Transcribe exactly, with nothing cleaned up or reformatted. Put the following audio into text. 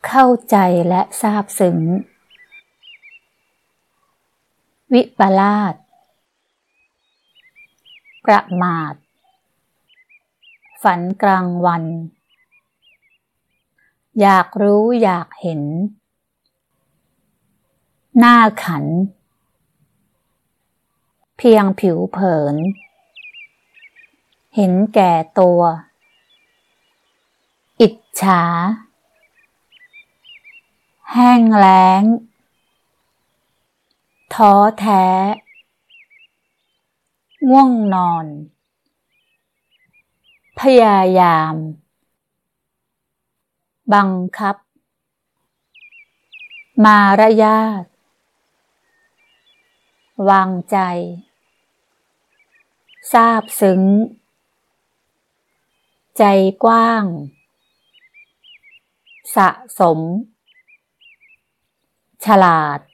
เข้าใจและซาบซึ้งวิปลาสประมาทฝันกลางวันอยากรู้อยากเห็นหน้าขันเพียงผิวเผินเห็นแก่ตัวอิจฉาแห้งแล้งท้อแท้ง่วงนอนพยายามบังคับมารยาทวางใจซาบซึ้งใจกว้างสะสมฉลาด